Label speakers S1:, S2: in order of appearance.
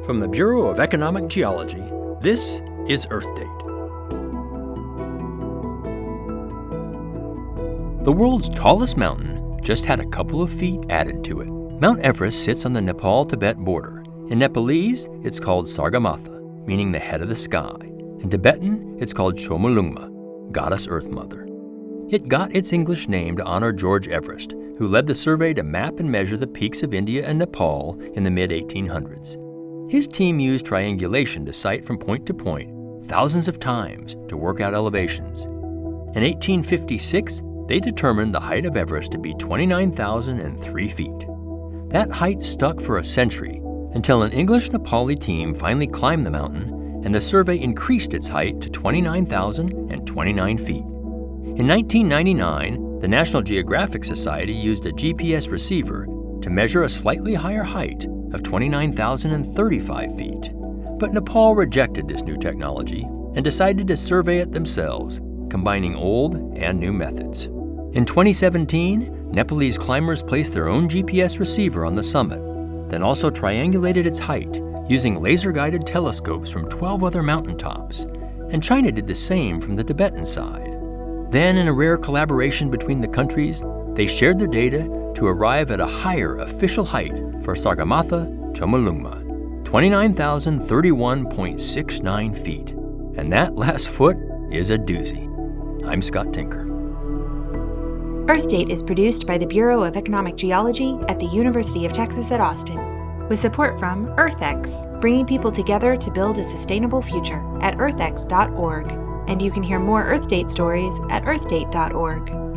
S1: From the Bureau of Economic Geology, this is Earth Date. The world's tallest mountain just had a couple of feet added to it. Mount Everest sits on the Nepal-Tibet border. In Nepalese, it's called Sagarmatha, meaning the head of the sky. In Tibetan, it's called Chomolungma, Goddess Earth Mother. It got its English name to honor George Everest, who led the survey to map and measure the peaks of India and Nepal in the mid-1800s. His team used triangulation to sight from point to point thousands of times to work out elevations. In 1856, they determined the height of Everest to be 29,003 feet. That height stuck for a century until an English-Nepali team finally climbed the mountain, and the survey increased its height to 29,029 feet. In 1999, the National Geographic Society used a GPS receiver to measure a slightly higher height of 29,035 feet. But Nepal rejected this new technology and decided to survey it themselves, combining old and new methods. In 2017, Nepalese climbers placed their own GPS receiver on the summit, then also triangulated its height using laser-guided telescopes from 12 other mountaintops, and China did the same from the Tibetan side. Then, in a rare collaboration between the countries, they shared their data to arrive at a higher official height for Sagarmatha Chomolungma, 29,031.69 feet. And that last foot is a doozy. I'm Scott Tinker.
S2: Earth Date is produced by the Bureau of Economic Geology at the University of Texas at Austin, with support from EarthX, bringing people together to build a sustainable future at earthx.org. And you can hear more Earth Date stories at earthdate.org.